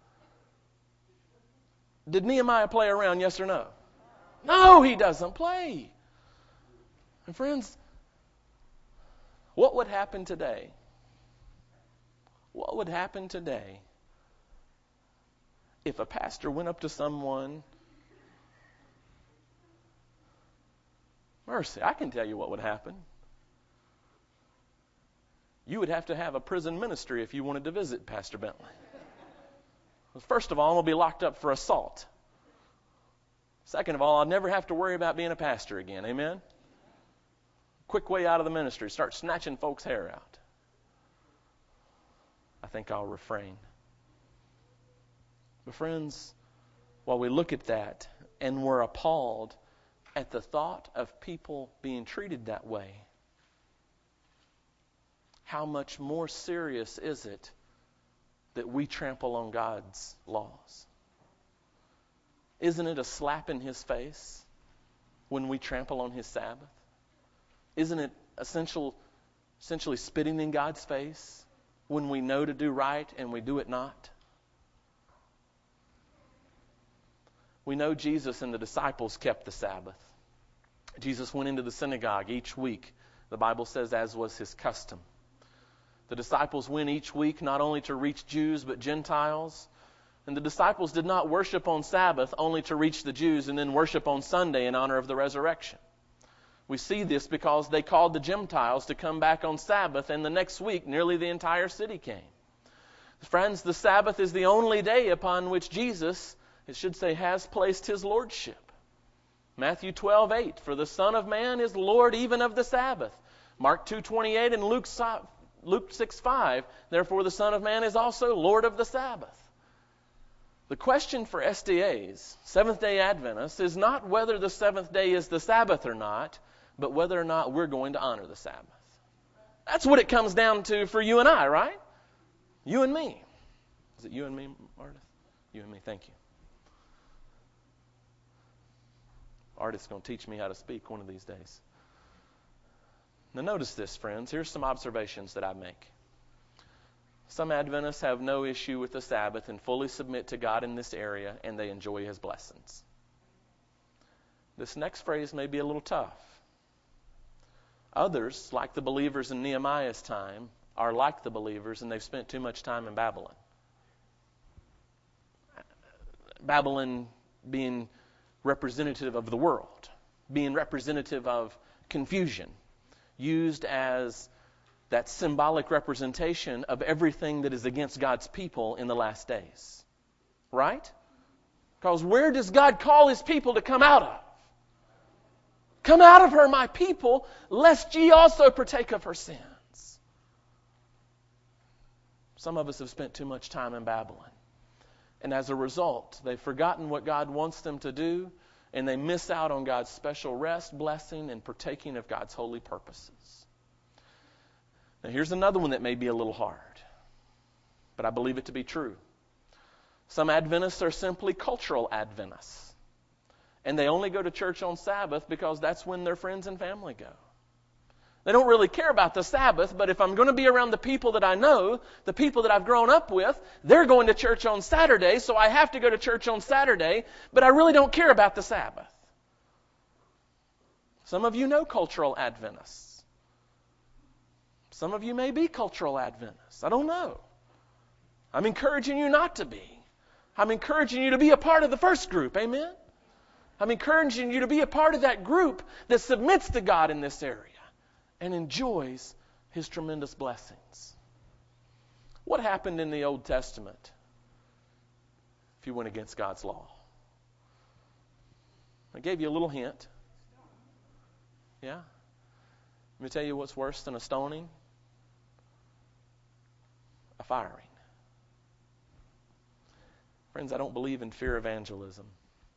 Did Nehemiah play around, yes or no? No, he doesn't play. And friends, what would happen today? What would happen today if a pastor went up to someone? Mercy, I can tell you what would happen. You would have to have a prison ministry if you wanted to visit Pastor Bentley. First of all, I'm going to be locked up for assault. Second of all, I'll never have to worry about being a pastor again. Amen? Quick way out of the ministry. Start snatching folks' hair out. I think I'll refrain. But friends, while we look at that and we're appalled at the thought of people being treated that way, how much more serious is it that we trample on God's laws? Isn't it a slap in His face when we trample on His Sabbath? Isn't it essential, essentially spitting in God's face when we know to do right and we do it not? We know Jesus and the disciples kept the Sabbath. Jesus went into the synagogue each week, the Bible says, as was His custom. The disciples went each week not only to reach Jews but Gentiles. And the disciples did not worship on Sabbath only to reach the Jews and then worship on Sunday in honor of the resurrection. We see this because they called the Gentiles to come back on Sabbath, and the next week nearly the entire city came. Friends, the Sabbath is the only day upon which Jesus, it should say, has placed His lordship. Matthew twelve eight, "For the Son of Man is Lord even of the Sabbath." Mark two twenty-eight and Luke Luke six five, "Therefore the Son of Man is also Lord of the Sabbath." The question for S D As, Seventh-day Adventists, is not whether the seventh day is the Sabbath or not, but whether or not we're going to honor the Sabbath. That's what it comes down to for you and I, right? You and me. Is it you and me, Martha? You and me, thank you. Artist's going to teach me how to speak one of these days. Now notice this, friends. Here's some observations that I make. Some Adventists have no issue with the Sabbath and fully submit to God in this area, and they enjoy His blessings. This next phrase may be a little tough. Others, like the believers in Nehemiah's time, are like the believers and they've spent too much time in Babylon. Babylon being representative of the world, being representative of confusion, used as that symbolic representation of everything that is against God's people in the last days. Right? Because where does God call His people to come out of? Come out of her, my people, lest ye also partake of her sins. Some of us have spent too much time in Babylon. And as a result, they've forgotten what God wants them to do, and they miss out on God's special rest, blessing, and partaking of God's holy purposes. Now here's another one that may be a little hard, but I believe it to be true. Some Adventists are simply cultural Adventists, and they only go to church on Sabbath because that's when their friends and family go. They don't really care about the Sabbath, but if I'm going to be around the people that I know, the people that I've grown up with, they're going to church on Saturday, so I have to go to church on Saturday, but I really don't care about the Sabbath. Some of you know cultural Adventists. Some of you may be cultural Adventists. I don't know. I'm encouraging you not to be. I'm encouraging you to be a part of the first group. Amen? I'm encouraging you to be a part of that group that submits to God in this area and enjoys His tremendous blessings. What happened in the Old Testament if you went against God's law? I gave you a little hint. Yeah? Let me tell you what's worse than a stoning. A firing. Friends, I don't believe in fear evangelism.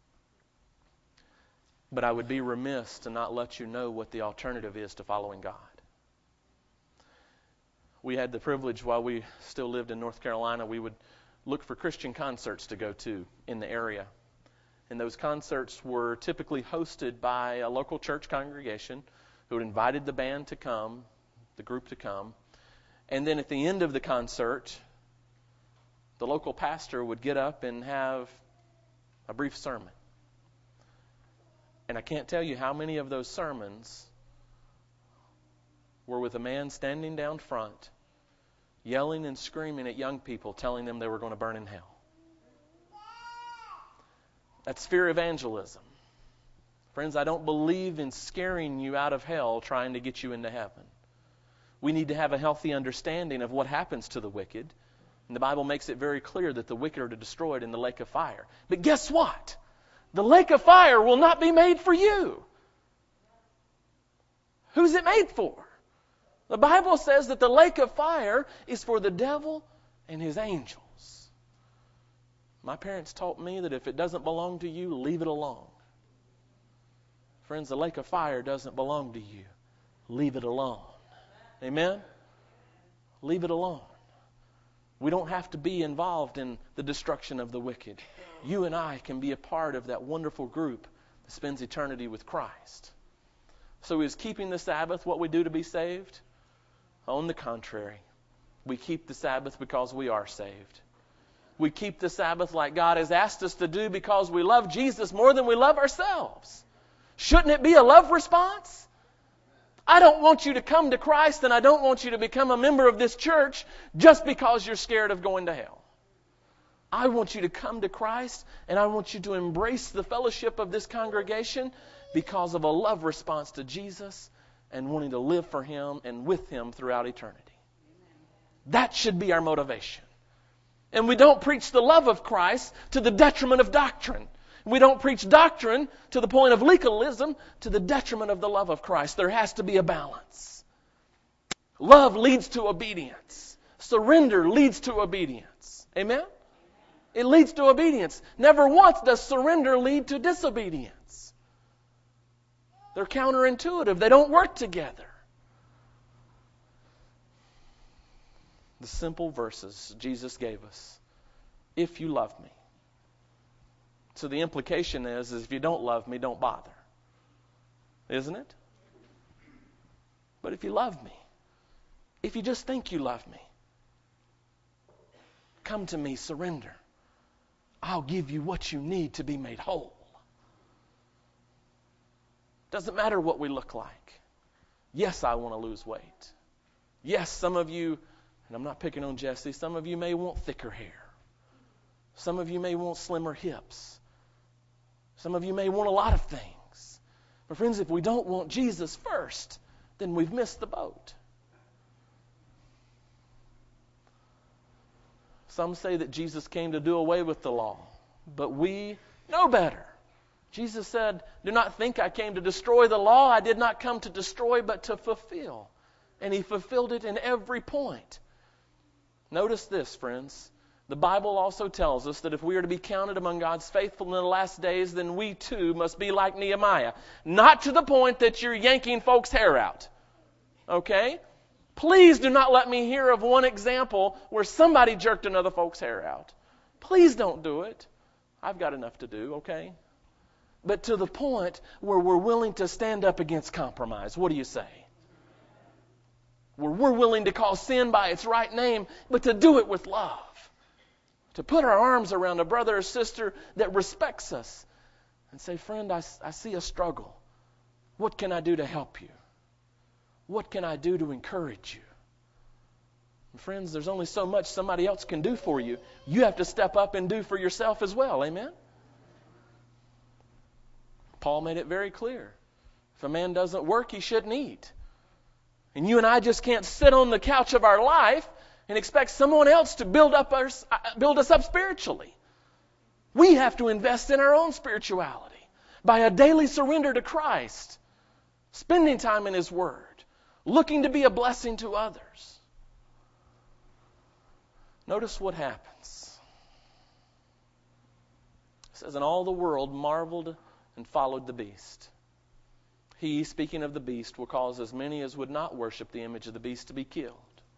But I would be remiss to not let you know what the alternative is to following God. We had the privilege while we still lived in North Carolina, we would look for Christian concerts to go to in the area. And those concerts were typically hosted by a local church congregation who had invited the band to come, the group to come. And then at the end of the concert, the local pastor would get up and have a brief sermon. And I can't tell you how many of those sermons were with a man standing down front, yelling and screaming at young people, telling them they were going to burn in hell. That's fear evangelism. Friends, I don't believe in scaring you out of hell trying to get you into heaven. We need to have a healthy understanding of what happens to the wicked. And the Bible makes it very clear that the wicked are destroyed in the lake of fire. But guess what? The lake of fire will not be made for you. Who's it made for? The Bible says that the lake of fire is for the devil and his angels. My parents taught me that if it doesn't belong to you, leave it alone. Friends, the lake of fire doesn't belong to you. Leave it alone. Amen? Leave it alone. We don't have to be involved in the destruction of the wicked. You and I can be a part of that wonderful group that spends eternity with Christ. So is keeping the Sabbath what we do to be saved? On the contrary, we keep the Sabbath because we are saved. We keep the Sabbath like God has asked us to do because we love Jesus more than we love ourselves. Shouldn't it be a love response? I don't want you to come to Christ, and I don't want you to become a member of this church just because you're scared of going to hell. I want you to come to Christ, and I want you to embrace the fellowship of this congregation because of a love response to Jesus and wanting to live for Him and with Him throughout eternity. That should be our motivation. And we don't preach the love of Christ to the detriment of doctrine. We don't preach doctrine to the point of legalism to the detriment of the love of Christ. There has to be a balance. Love leads to obedience. Surrender leads to obedience. Amen? It leads to obedience. Never once does surrender lead to disobedience. They're counterintuitive. They don't work together. The simple verses Jesus gave us. If you love me. So the implication is, is if you don't love me, don't bother. Isn't it? But if you love me, if you just think you love me, come to me, surrender. I'll give you what you need to be made whole. Doesn't matter what we look like. Yes, I want to lose weight. Yes, some of you, and I'm not picking on Jesse, some of you may want thicker hair. Some of you may want slimmer hips. Some of you may want a lot of things. But friends, if we don't want Jesus first, then we've missed the boat. Some say that Jesus came to do away with the law, but we know better. Jesus said, "Do not think I came to destroy the law. I did not come to destroy, but to fulfill." And He fulfilled it in every point. Notice this, friends. The Bible also tells us that if we are to be counted among God's faithful in the last days, then we too must be like Nehemiah. Not to the point that you're yanking folks' hair out. Okay? Please do not let me hear of one example where somebody jerked another folk's hair out. Please don't do it. I've got enough to do, okay? But to the point where we're willing to stand up against compromise. What do you say? Where we're willing to call sin by its right name, but to do it with love. To put our arms around a brother or sister that respects us and say, "Friend, I, I see a struggle. What can I do to help you? What can I do to encourage you?" And friends, there's only so much somebody else can do for you. You have to step up and do for yourself as well. Amen? Paul made it very clear. If a man doesn't work, he shouldn't eat. And you and I just can't sit on the couch of our life and expect someone else to build up us, build us up spiritually. We have to invest in our own spirituality by a daily surrender to Christ, spending time in His Word, looking to be a blessing to others. Notice what happens. It says, "And all the world marveled and followed the beast. He," speaking of the beast, "will cause as many as would not worship the image of the beast to be killed."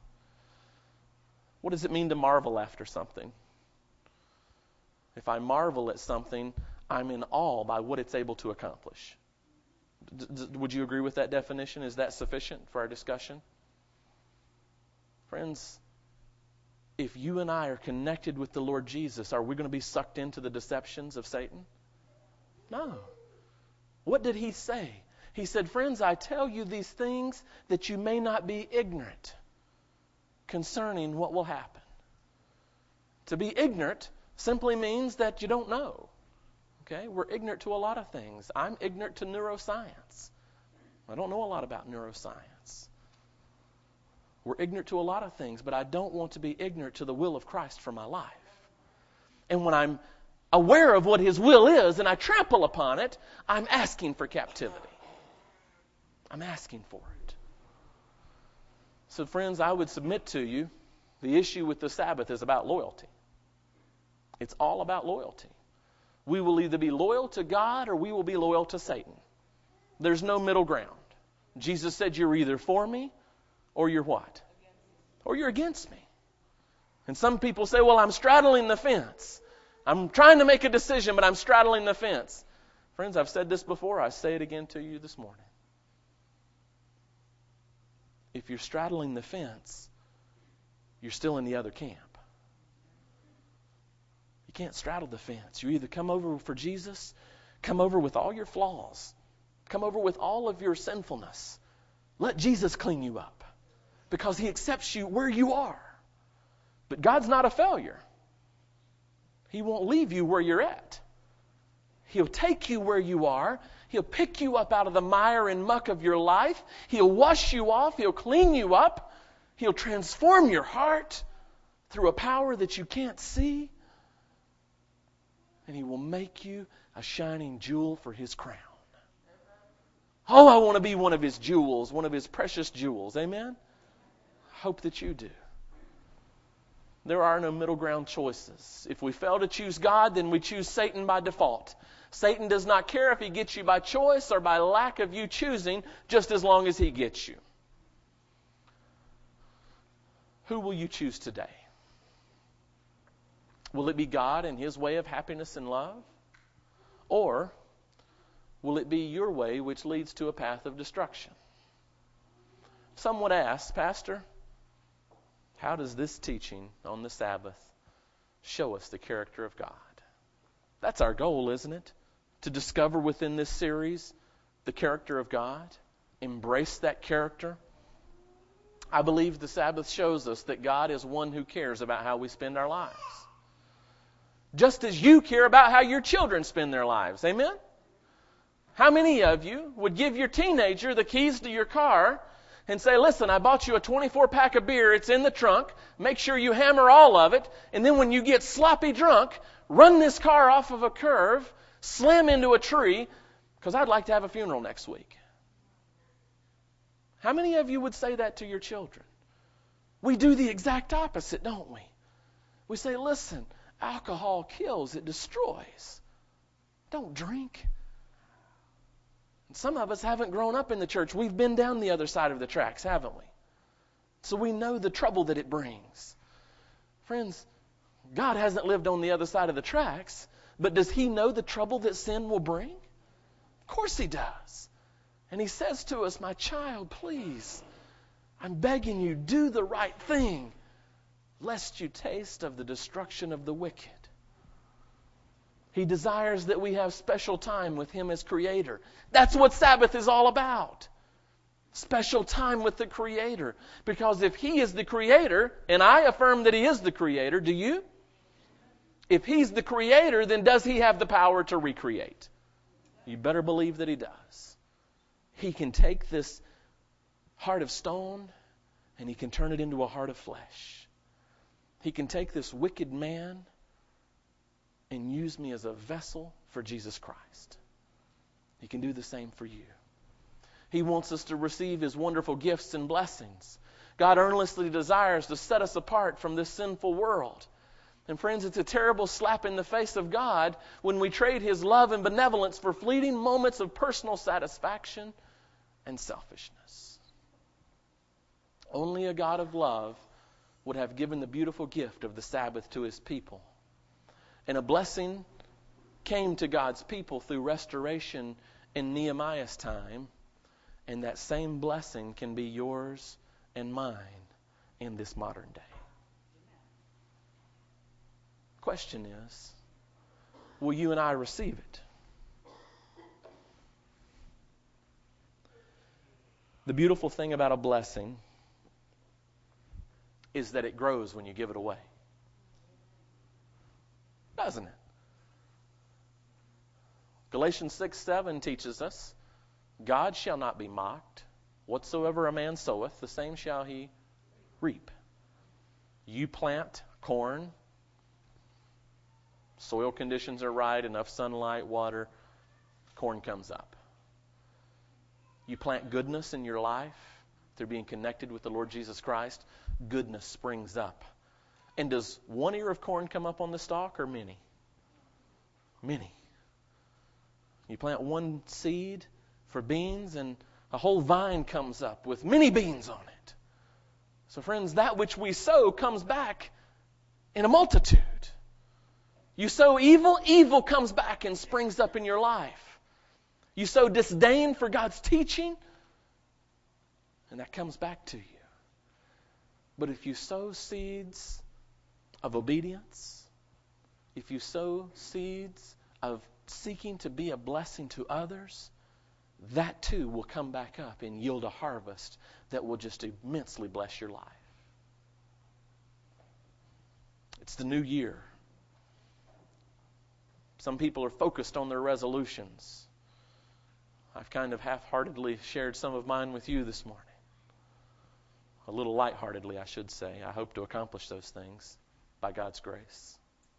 What does it mean to marvel after something? If I marvel at something, I'm in awe by what it's able to accomplish. D- d- would you agree with that definition? Is that sufficient for our discussion? Friends, if you and I are connected with the Lord Jesus, are we going to be sucked into the deceptions of Satan? No. What did He say? He said, "Friends, I tell you these things that you may not be ignorant concerning what will happen." To be ignorant simply means that you don't know. Okay? We're ignorant to a lot of things. I'm ignorant to neuroscience. I don't know a lot about neuroscience. We're ignorant to a lot of things, but I don't want to be ignorant to the will of Christ for my life. And when I'm aware of what His will is and I trample upon it, I'm asking for captivity. I'm asking for it. So, friends, I would submit to you, the issue with the Sabbath is about loyalty. It's all about loyalty. We will either be loyal to God or we will be loyal to Satan. There's no middle ground. Jesus said, "You're either for me or you're what? Or you're against me." And some people say, "Well, I'm straddling the fence. I'm trying to make a decision, but I'm straddling the fence." Friends, I've said this before. I say it again to you this morning. If you're straddling the fence, you're still in the other camp. You can't straddle the fence. You either come over for Jesus, come over with all your flaws, come over with all of your sinfulness. Let Jesus clean you up because He accepts you where you are. But God's not a failure. He won't leave you where you're at. He'll take you where you are. He'll pick you up out of the mire and muck of your life. He'll wash you off. He'll clean you up. He'll transform your heart through a power that you can't see. And He will make you a shining jewel for His crown. Oh, I want to be one of His jewels, one of His precious jewels. Amen? I hope that you do. There are no middle ground choices. If we fail to choose God, then we choose Satan by default. Satan does not care if he gets you by choice or by lack of you choosing, just as long as he gets you. Who will you choose today? Will it be God and His way of happiness and love? Or will it be your way which leads to a path of destruction? Some would ask, "Pastor, how does this teaching on the Sabbath show us the character of God?" That's our goal, isn't it? To discover within this series the character of God. Embrace that character. I believe the Sabbath shows us that God is one who cares about how we spend our lives. just as you care about how your children spend their lives. Amen? How many of you would give your teenager the keys to your car and say, listen, I bought you a twenty-four pack of beer. It's in the trunk. Make sure you hammer all of it. And then when you get sloppy drunk, run this car off of a curve, slam into a tree, because I'd like to have a funeral next week. How many of you would say that to your children? We do the exact opposite, don't we? We say, listen, alcohol kills, it destroys. Don't drink. And some of us haven't grown up in the church. We've been down the other side of the tracks, haven't we? So we know the trouble that it brings. Friends, God hasn't lived on the other side of the tracks, but does He know the trouble that sin will bring? Of course He does. And He says to us, my child, please, I'm begging you, do the right thing, lest you taste of the destruction of the wicked. He desires that we have special time with Him as Creator. That's what Sabbath is all about. Special time with the Creator. Because if He is the Creator, and I affirm that He is the Creator, do you? If He's the Creator, then does He have the power to recreate? You better believe that He does. He can take this heart of stone and He can turn it into a heart of flesh. He can take this wicked man and use me as a vessel for Jesus Christ. He can do the same for you. He wants us to receive His wonderful gifts and blessings. God earnestly desires to set us apart from this sinful world. And friends, it's a terrible slap in the face of God when we trade His love and benevolence for fleeting moments of personal satisfaction and selfishness. Only a God of love would have given the beautiful gift of the Sabbath to His people. And a blessing came to God's people through restoration in Nehemiah's time. And that same blessing can be yours and mine in this modern day. Question is, will you and I receive it? The beautiful thing about a blessing is that it grows when you give it away. Doesn't it? Galatians six seven teaches us, God shall not be mocked. Whatsoever a man soweth, the same shall he reap. You plant corn, soil conditions are right, enough sunlight, water, corn comes up. You plant goodness in your life through being connected with the Lord Jesus Christ, goodness springs up. And does one ear of corn come up on the stalk or many? Many. You plant one seed for beans and a whole vine comes up with many beans on it. So friends, that which we sow comes back in a multitude. You sow evil, evil comes back and springs up in your life. You sow disdain for God's teaching, and that comes back to you. But if you sow seeds of obedience, if you sow seeds of seeking to be a blessing to others, that too will come back up and yield a harvest that will just immensely bless your life. It's the new year. Some people are focused on their resolutions. I've kind of half-heartedly shared some of mine with you this morning. A little lightheartedly, I should say. I hope to accomplish those things by God's grace.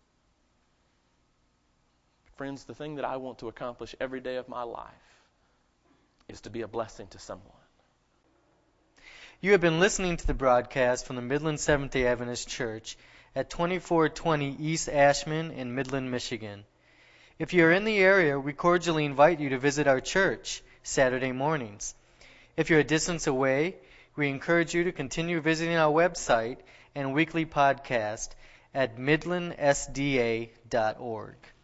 Friends, the thing that I want to accomplish every day of my life is to be a blessing to someone. You have been listening to the broadcast from the Midland Seventh-day Adventist Church at twenty-four twenty East Ashman in Midland, Michigan. If you are in the area, we cordially invite you to visit our church Saturday mornings. If you're a distance away, we encourage you to continue visiting our website and weekly podcast at midland s d a dot org.